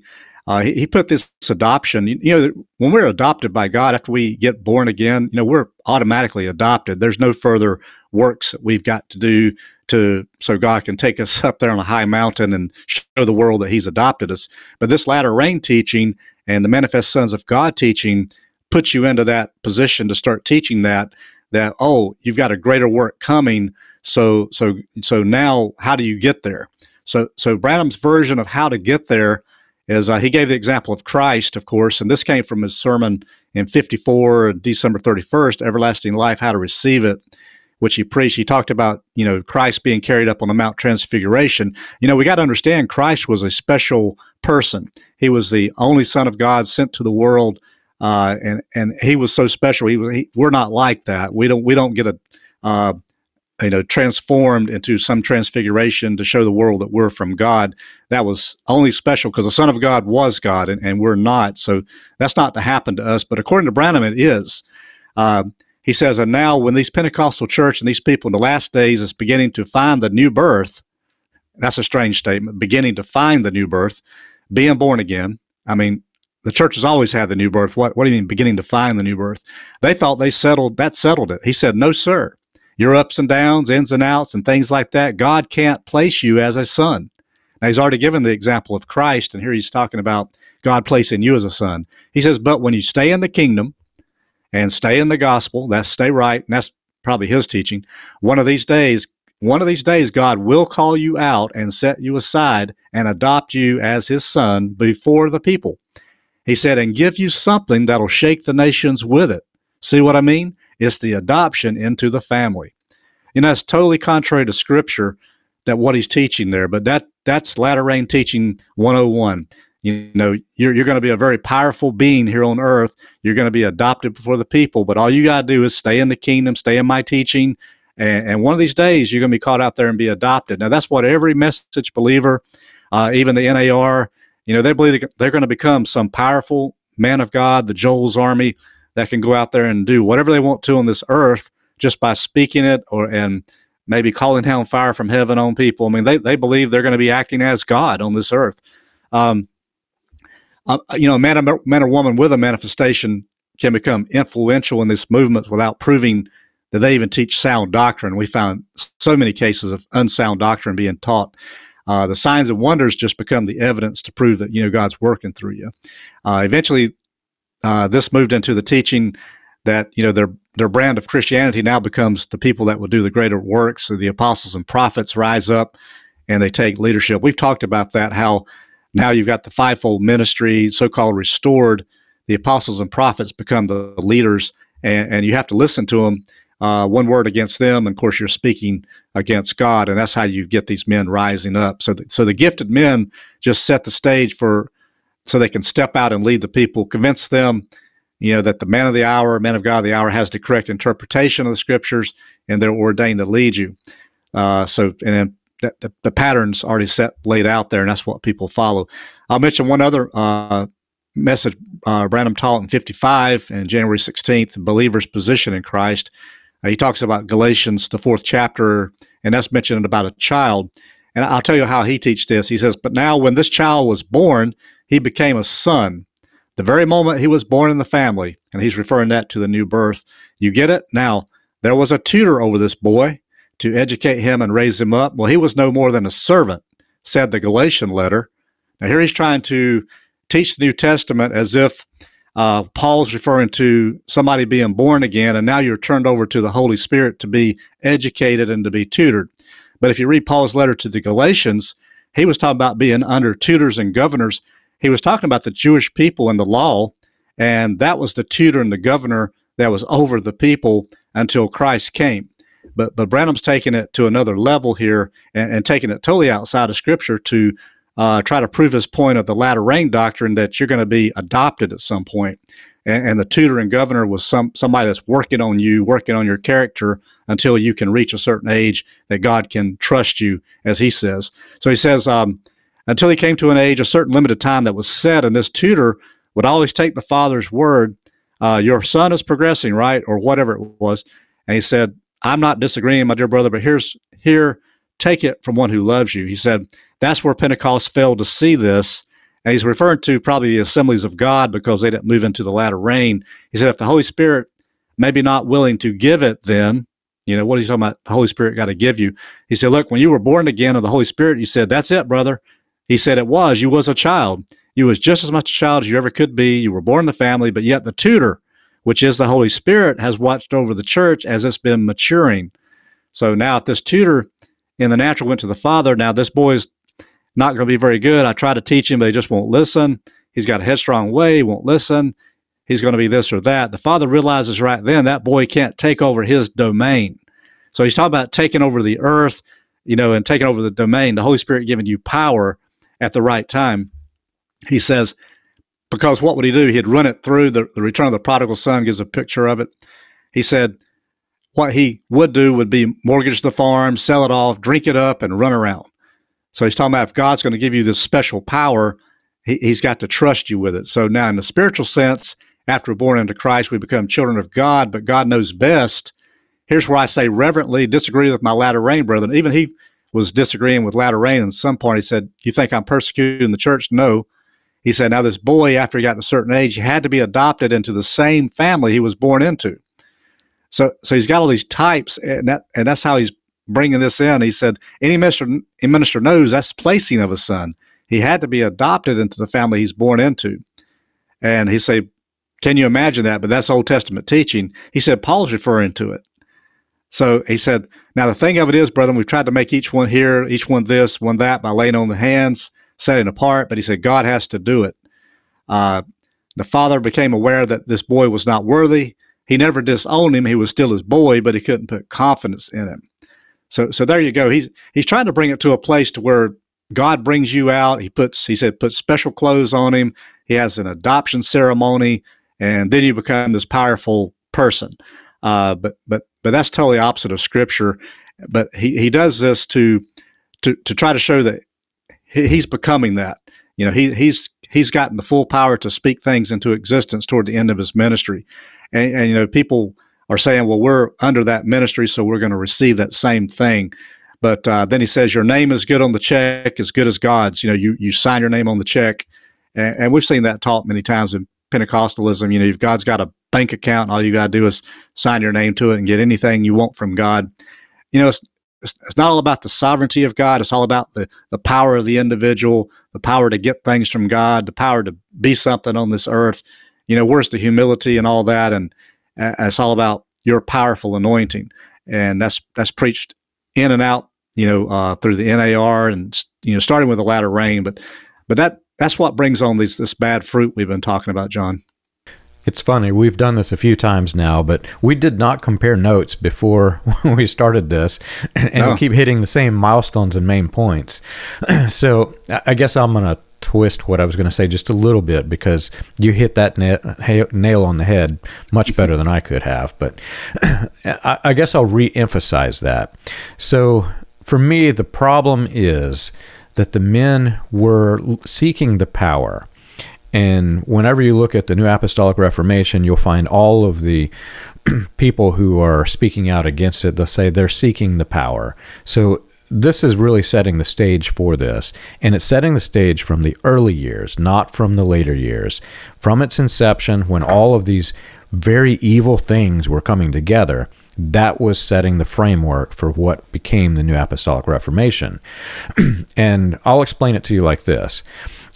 He put this adoption. When we're adopted by God after we get born again, we're automatically adopted. There's no further works that we've got to do so God can take us up there on a high mountain and show the world that He's adopted us. But this latter rain teaching and the manifest sons of God teaching puts you into that position to start teaching that you've got a greater work coming. So now how do you get there? So Branham's version of how to get there is he gave the example of Christ, of course, and this came from his sermon in 54, December 31st, Everlasting Life, How to Receive It, which he preached. He talked about, Christ being carried up on the Mount Transfiguration. We got to understand Christ was a special person. He was the only Son of God sent to the world, and he was so special. We're not like that. We don't get transformed into some transfiguration to show the world that we're from God. That was only special because the Son of God was God, and we're not. So that's not to happen to us. But according to Branham, it is. He says, and now when these Pentecostal church and these people in the last days is beginning to find the new birth, that's a strange statement, beginning to find the new birth, being born again. I mean, the church has always had the new birth. What do you mean beginning to find the new birth? They thought that settled it. He said, no, sir. Your ups and downs, ins and outs, and things like that, God can't place you as a son. Now, he's already given the example of Christ, and here he's talking about God placing you as a son. He says, but when you stay in the kingdom and stay in the gospel, that's stay right, and that's probably his teaching, one of these days, God will call you out and set you aside and adopt you as his son before the people. He said, and give you something that'll shake the nations with it. See what I mean? It's the adoption into the family. It's totally contrary to Scripture that what he's teaching there, but that's latter rain teaching 101. You're going to be a very powerful being here on earth. You're going to be adopted before the people, but all you got to do is stay in the kingdom, stay in my teaching, and one of these days you're going to be caught out there and be adopted. Now, that's what every message believer, even the NAR, they believe they're going to become some powerful man of God, the Joel's army, that can go out there and do whatever they want to on this earth just by speaking it and maybe calling down fire from heaven on people. I mean, they believe they're going to be acting as God on this earth. A man or woman with a manifestation can become influential in this movement without proving that they even teach sound doctrine. We found so many cases of unsound doctrine being taught. The signs and wonders just become the evidence to prove that, God's working through you. Eventually, this moved into the teaching that, their brand of Christianity now becomes the people that will do the greater works. So the apostles and prophets rise up and they take leadership. We've talked about that, how now you've got the fivefold ministry, so-called restored. The apostles and prophets become the leaders, and you have to listen to them. One word against them, and of course, you're speaking against God, and that's how you get these men rising up. So the gifted men just set the stage so they can step out and lead the people, convince them, that the man of the hour, man of God of the hour, has the correct interpretation of the Scriptures, and they're ordained to lead you. And then the pattern's already laid out there, and that's what people follow. I'll mention one other message Branham taught in 55 and January 16th, the believer's position in Christ. He talks about Galatians, the 4th chapter, and that's mentioned about a child. And I'll tell you how he teaches this. He says, but now when this child was born, he became a son. The very moment he was born in the family, and he's referring that to the new birth. You get it? Now, there was a tutor over this boy to educate him and raise him up. Well, he was no more than a servant, said the Galatian letter. Now, here he's trying to teach the New Testament as if Paul's referring to somebody being born again, and now you're turned over to the Holy Spirit to be educated and to be tutored. But if you read Paul's letter to the Galatians, he was talking about being under tutors and governors. He was talking about the Jewish people and the law, and that was the tutor and the governor that was over the people until Christ came. But Branham's taking it to another level here and taking it totally outside of Scripture to try to prove his point of the latter rain doctrine that you're going to be adopted at some point. And the tutor and governor was somebody that's working on you, working on your character until you can reach a certain age that God can trust you, as he says. So he says, until he came to an age, a certain limited time that was set, and this tutor would always take the father's word, your son is progressing, right? Or whatever it was. And he said, I'm not disagreeing, my dear brother, but here, take it from one who loves you. He said, that's where Pentecost failed to see this, And he's referring to probably the Assemblies of God because they didn't move into the latter rain. He said, if the Holy Spirit maybe not willing to give it, then, what he's talking about, the Holy Spirit got to give you. He said, look, when you were born again of the Holy Spirit, you said, that's it, brother. He said, you was a child. You was just as much a child as you ever could be. You were born in the family, but yet the tutor, which is the Holy Spirit, has watched over the church as it's been maturing. So now if this tutor in the natural went to the Father, now this boy's not going to be very good. I try to teach him, but he just won't listen. He's got a headstrong way. He won't listen. He's going to be this or that. The Father realizes right then that boy can't take over his domain. So he's talking about taking over the earth, and taking over the domain, the Holy Spirit giving you power at the right time. He says, because what would he do? He'd run it through. The return of the prodigal son gives a picture of it. He said what he would do would be mortgage the farm, sell it off, drink it up, and run around. So he's talking about if God's going to give you this special power, he's got to trust you with it. So now in the spiritual sense, after we're born into Christ, we become children of God, but God knows best. Here's where I say reverently disagree with my latter rain brethren. Even he was disagreeing with latter rain. In some point, he said, you think I'm persecuting the church? No. He said, now this boy, after he got to a certain age, he had to be adopted into the same family he was born into. So he's got all these types, and that's how he's bringing this in. He said, any minister knows that's placing of a son. He had to be adopted into the family he's born into. And he said, can you imagine that? But that's Old Testament teaching. He said, Paul's referring to it. So he said, now the thing of it is, brethren, we've tried to make each one here, each one this, one that, by laying on the hands, setting apart. But he said, God has to do it. The Father became aware that this boy was not worthy. He never disowned him. He was still his boy, but he couldn't put confidence in him. So there you go. He's trying to bring it to a place to where God brings you out. He said, put special clothes on him. He has an adoption ceremony, and then you become this powerful person. But that's totally opposite of Scripture. But he does this to try to show that he's becoming that. He's gotten the full power to speak things into existence toward the end of his ministry. And people are saying, well, we're under that ministry, so we're going to receive that same thing. But then he says, your name is good on the check, as good as God's. You sign your name on the check. And we've seen that taught many times in Pentecostalism. If God's got a bank account, all you got to do is sign your name to it and get anything you want from God. It's not all about the sovereignty of God. It's all about the power of the individual, the power to get things from God, the power to be something on this earth. Where's the humility and all that? And it's all about your powerful anointing. And that's preached in and out, through the NAR and, starting with the latter rain. But that's what brings on this bad fruit we've been talking about, John. It's funny, we've done this a few times now, but we did not compare notes before we started this, and we keep hitting the same milestones and main points. So I guess I'm going to twist what I was going to say just a little bit, because you hit that nail on the head much better than I could have, but I guess I'll re-emphasize that. So for me, the problem is that the men were seeking the power. And whenever you look at the New Apostolic Reformation, you'll find all of the people who are speaking out against it. They'll say they're seeking the power. So this is really setting the stage for this. And it's setting the stage from the early years, not from the later years. From its inception, when all of these very evil things were coming together, that was setting the framework for what became the New Apostolic Reformation. And I'll explain it to you like this.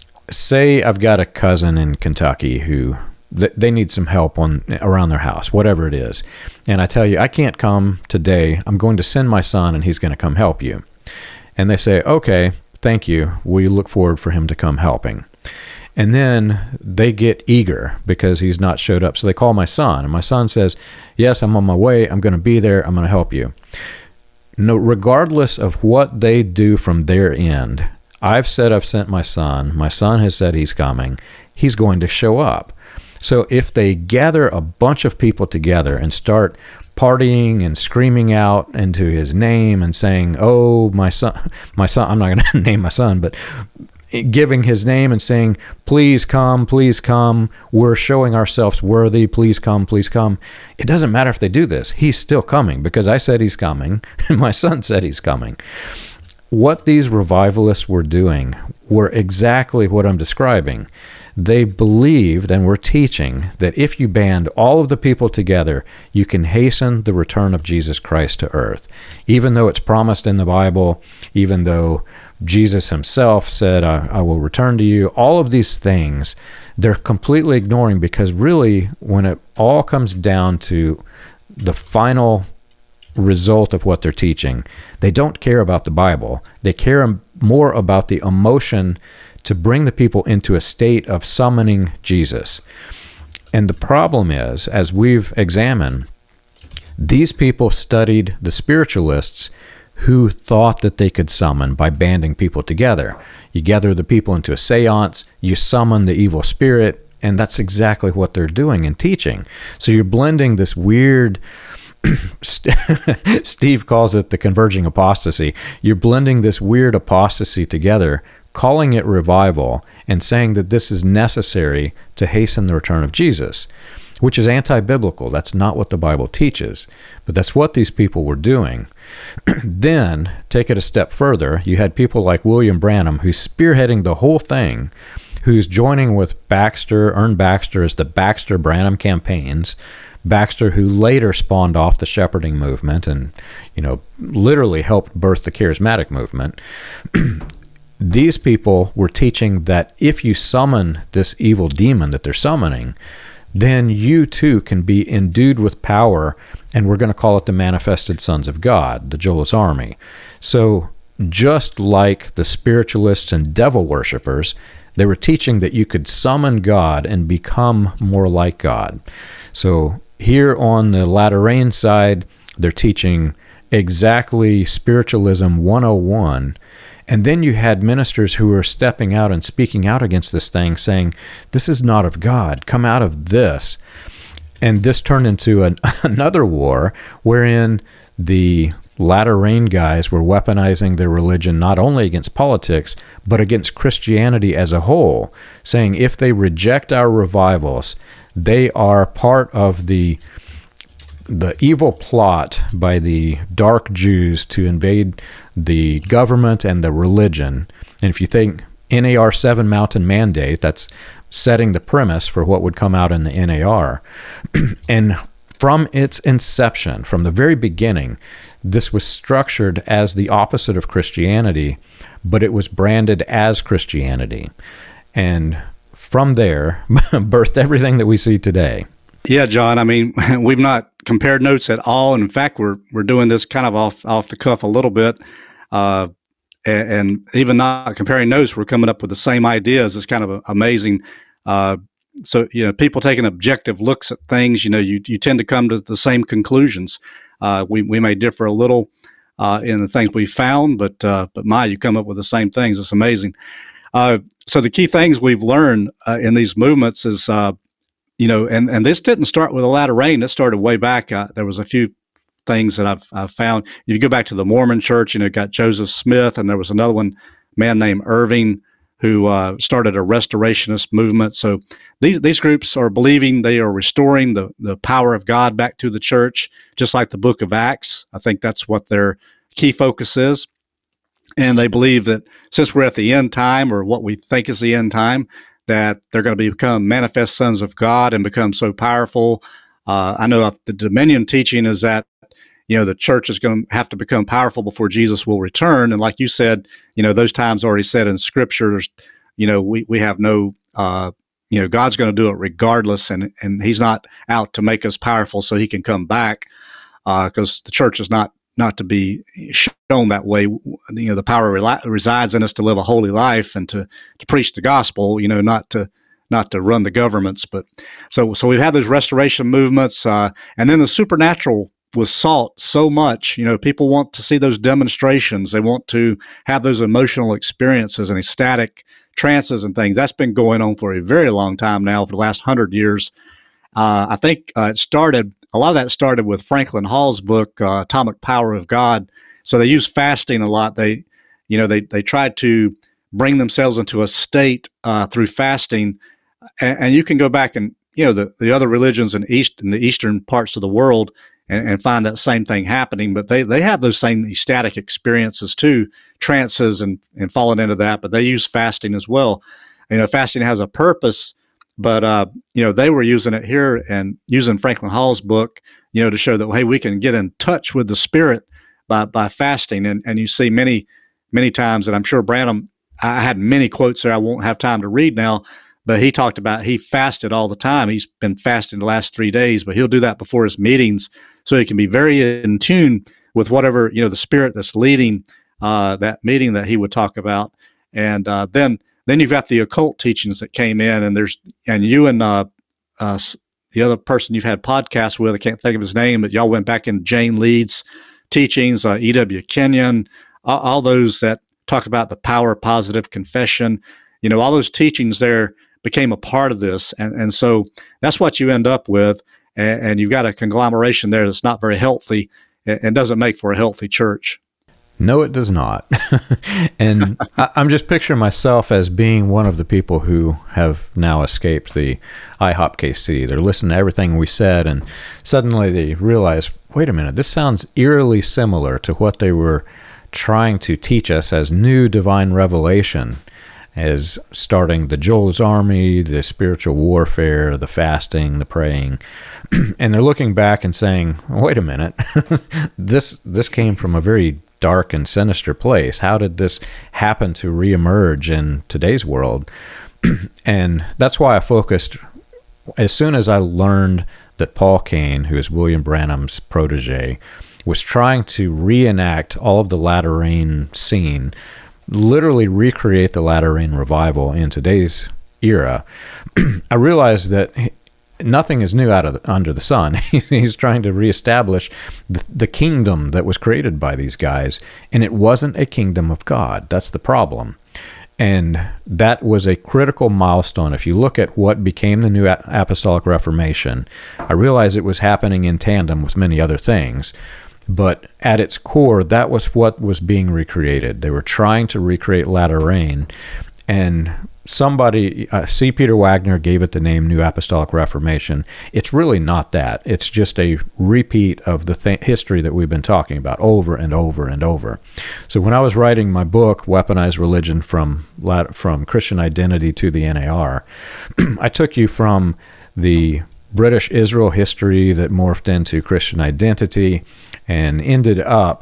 Say I've got a cousin in Kentucky who they need some help around their house, whatever it is. And I tell you, I can't come today. I'm going to send my son and he's going to come help you. And they say, okay, thank you. We look forward for him to come helping. And then they get eager because he's not showed up. So they call my son, and my son says, yes, I'm on my way. I'm going to be there. I'm going to help you. No, regardless of what they do from their end, I've said I've sent my son. My son has said he's coming. He's going to show up. So if they gather a bunch of people together and start partying and screaming out into his name and saying, oh, my son, I'm not going to name my son, but giving his name and saying, please come, we're showing ourselves worthy, please come. It doesn't matter if they do this. He's still coming because I said he's coming and my son said he's coming. What these revivalists were doing were exactly what I'm describing. They believed and were teaching that if you band all of the people together, you can hasten the return of Jesus Christ to earth. Even though it's promised in the Bible, even though Jesus himself said, I will return to you, all of these things, they're completely ignoring, because really, when it all comes down to the final result of what they're teaching, they don't care about the Bible. They care more about the emotion to bring the people into a state of summoning Jesus. And the problem is, as we've examined, these people studied the spiritualists who thought that they could summon by banding people together. You gather the people into a seance, you summon the evil spirit, and that's exactly what they're doing and teaching. So you're blending this weird, Steve calls it the converging apostasy. You're blending this weird apostasy together, calling it revival, and saying that this is necessary to hasten the return of Jesus, which is anti-biblical. That's not what the Bible teaches, but that's what these people were doing. Then, take it a step further, you had people like William Branham, who's spearheading the whole thing, who's joining with Baxter, Ern Baxter, as the Baxter-Branham campaigns, Baxter, who later spawned off the shepherding movement and, literally helped birth the charismatic movement. These people were teaching that if you summon this evil demon that they're summoning, then you too can be endued with power, and we're going to call it the manifested sons of God, the Joel's army. So just like the spiritualists and devil worshippers, they were teaching that you could summon God and become more like God. So here on the Latter Rain side, they're teaching exactly Spiritualism 101. And then you had ministers who were stepping out and speaking out against this thing, saying, this is not of God, come out of this. And this turned into another war wherein the Latter Rain guys were weaponizing their religion not only against politics, but against Christianity as a whole, saying if they reject our revivals, they are part of the evil plot by the dark Jews to invade the government and the religion. And if you think NAR 7 Mountain Mandate, that's setting the premise for what would come out in the NAR. And from its inception, from the very beginning, this was structured as the opposite of Christianity, but it was branded as Christianity. And from there, birthed everything that we see today. Yeah, John. I mean, we've not compared notes at all. And in fact, we're doing this kind of off the cuff a little bit, and even not comparing notes, we're coming up with the same ideas. It's kind of amazing. So people taking objective looks at things. You tend to come to the same conclusions. We may differ a little in the things we found, but you come up with the same things. It's amazing. So the key things we've learned in these movements is. And this didn't start with the Latter Rain. It started way back. There was a few things that I've found. If you go back to the Mormon Church, got Joseph Smith, and there was another man named Irving, who started a restorationist movement. So these groups are believing they are restoring the power of God back to the church, just like the book of Acts. I think that's what their key focus is. And they believe that since we're at the end time, or what we think is the end time, that they're going to become manifest sons of God and become so powerful. I know the Dominion teaching is that, the church is going to have to become powerful before Jesus will return. And like you said, those times already said in Scripture, we have no, God's going to do it regardless. And he's not out to make us powerful so he can come back, because the church is not to be shown that way. The power resides in us to live a holy life and to preach the gospel, not to run the governments. But so we've had those restoration movements, and then the supernatural was sought so much. People want to see those demonstrations. They want to have those emotional experiences and ecstatic trances and things. That's been going on for a very long time now, for the last 100 years. I think a lot of that started with Franklin Hall's book, Atomic Power of God. So they use fasting a lot. They tried to bring themselves into a state through fasting. And you can go back and, the other religions in the eastern parts of the world, and find that same thing happening. But they have those same ecstatic experiences too, trances and falling into that. But they use fasting as well. Fasting has a purpose, but they were using it here and using Franklin Hall's book, to show that, hey, we can get in touch with the Spirit by fasting. And you see many times, and I'm sure Branham, I had many quotes there I won't have time to read now, but he talked about he fasted all the time. He's been fasting the last 3 days, but he'll do that before his meetings so he can be very in tune with whatever, the Spirit that's leading that meeting that he would talk about. And then you've got the occult teachings that came in, and you and the other person you've had podcasts with, I can't think of his name, but y'all went back in Jane Leeds teachings, E.W. Kenyon, all those that talk about the power of positive confession. All those teachings there became a part of this. And so that's what you end up with. And you've got a conglomeration there that's not very healthy and doesn't make for a healthy church. No, it does not. And I'm just picturing myself as being one of the people who have now escaped the IHOP KC. They're listening to everything we said, and suddenly they realize, wait a minute, this sounds eerily similar to what they were trying to teach us as new divine revelation, as starting the Joel's Army, the spiritual warfare, the fasting, the praying. And they're looking back and saying, wait a minute, this came from a very dark and sinister place. How did this happen to reemerge in today's world? And that's why I focused, as soon as I learned that Paul Cain, who is William Branham's protege, was trying to reenact all of the latter rain scene, literally recreate the latter rain revival in today's era, I realized that nothing is new under the sun. He's trying to reestablish the kingdom that was created by these guys, and it wasn't a kingdom of God. That's the problem. And that was a critical milestone. If you look at what became the New Apostolic Reformation, I realize it was happening in tandem with many other things, but at its core, that was what was being recreated. They were trying to recreate latter rain, and somebody, C. Peter Wagner, gave it the name New Apostolic Reformation. It's really not that. It's just a repeat of the history that we've been talking about over and over and over. So when I was writing my book, Weaponized Religion from Christian Identity to the NAR, I took you from the British Israel history that morphed into Christian identity and ended up,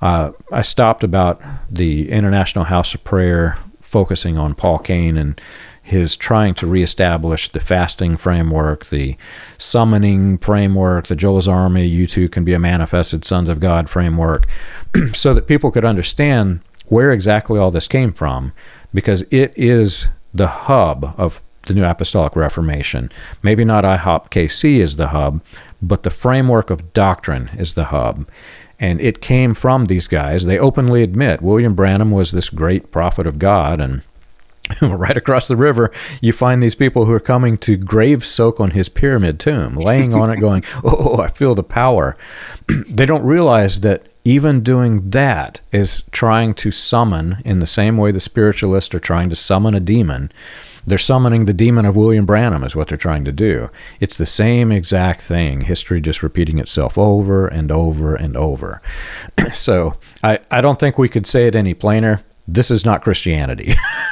I stopped about the International House of Prayer, focusing on Paul Cain and his trying to reestablish the fasting framework, the summoning framework, the Joel's Army, you too can be a manifested sons of God framework, so that people could understand where exactly all this came from, because it is the hub of the New Apostolic Reformation. Maybe not IHOP KC is the hub, but the framework of doctrine is the hub. And it came from these guys. They openly admit William Branham was this great prophet of God, and right across the river, you find these people who are coming to grave soak on his pyramid tomb, laying on it going, oh, I feel the power. They don't realize that even doing that is trying to summon, in the same way the spiritualists are trying to summon a demon, they're summoning the demon of William Branham is what they're trying to do. It's the same exact thing. History just repeating itself over and over and over. So I don't think we could say it any plainer. This is not Christianity.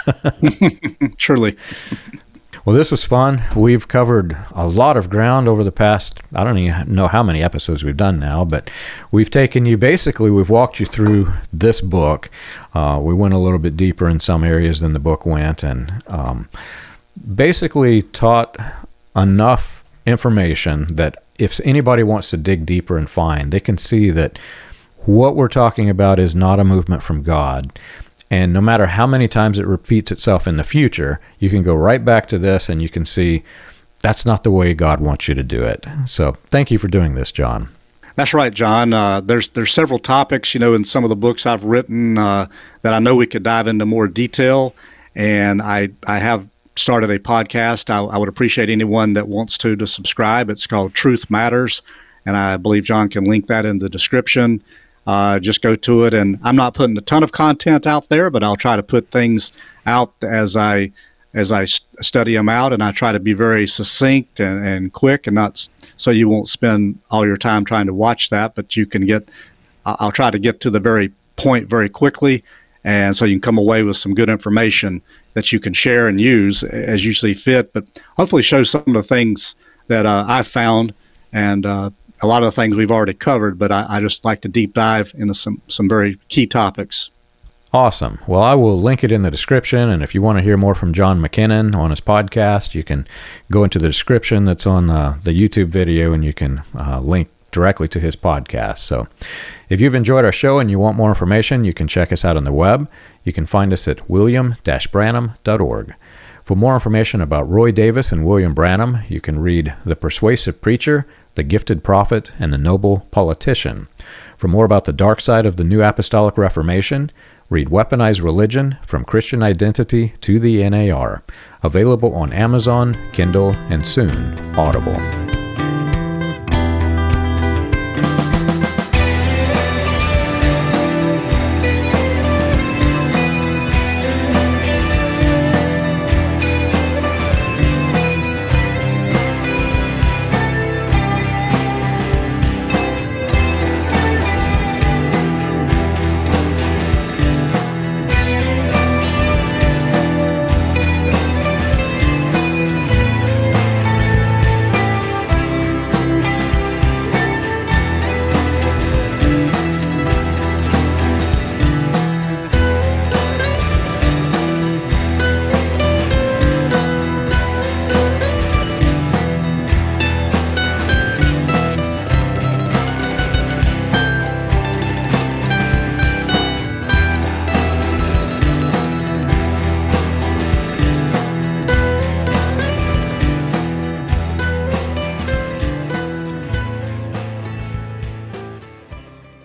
Truly. Well, this was fun. We've covered a lot of ground over the past, I don't even know how many episodes we've done now, but we've walked you through this book. We went a little bit deeper in some areas than the book went, and basically taught enough information that if anybody wants to dig deeper and find, they can see that what we're talking about is not a movement from God. And no matter how many times it repeats itself in the future, you can go right back to this and you can see that's not the way God wants you to do it. So thank you for doing this, John. That's right, John. There's several topics, in some of the books I've written that I know we could dive into more detail. And I have started a podcast. I would appreciate anyone that wants to subscribe. It's called Truth Matters. And I believe John can link that in the description. Just go to it, and I'm not putting a ton of content out there, but I'll try to put things out as I as I study them out, and I try to be very succinct and quick, and not so you won't spend all your time trying to watch that, but you can I'll try to get to the very point very quickly, and so you can come away with some good information that you can share and use as you see fit, but hopefully show some of the things that I've found, and a lot of the things we've already covered, but I just like to deep dive into some very key topics. Awesome. Well, I will link it in the description, and if you want to hear more from John McKinnon on his podcast, you can go into the description that's on the YouTube video, and you can link directly to his podcast. So if you've enjoyed our show and you want more information, you can check us out on the web. You can find us at william-branham.org. For more information about Roy Davis and William Branham, you can read The Persuasive Preacher, The Gifted Prophet, and The Noble Politician. For more about the dark side of the New Apostolic Reformation, read Weaponized Religion, From Christian Identity to the NAR. Available on Amazon, Kindle, and soon Audible.